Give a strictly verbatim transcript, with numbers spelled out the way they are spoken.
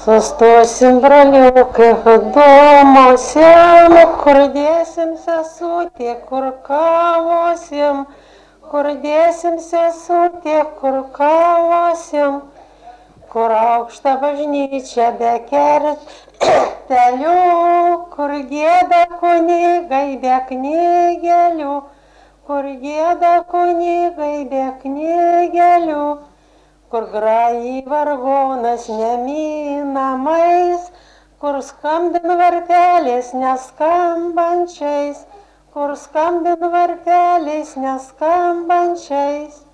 Sustosim, broliukai, dūmosim, kur dėsim sesutė, kur kavosim, kur dėsim sesutė, kur kavosim, kur aukšta bažnyčia be kertelių, kur gėda kunigai be knygelių, kur gėda kunigai be knygelių. Kur grajai vargonas neminamais, kur skambin varpeliais neskambančiais, kur skambin varpeliais neskambančiais.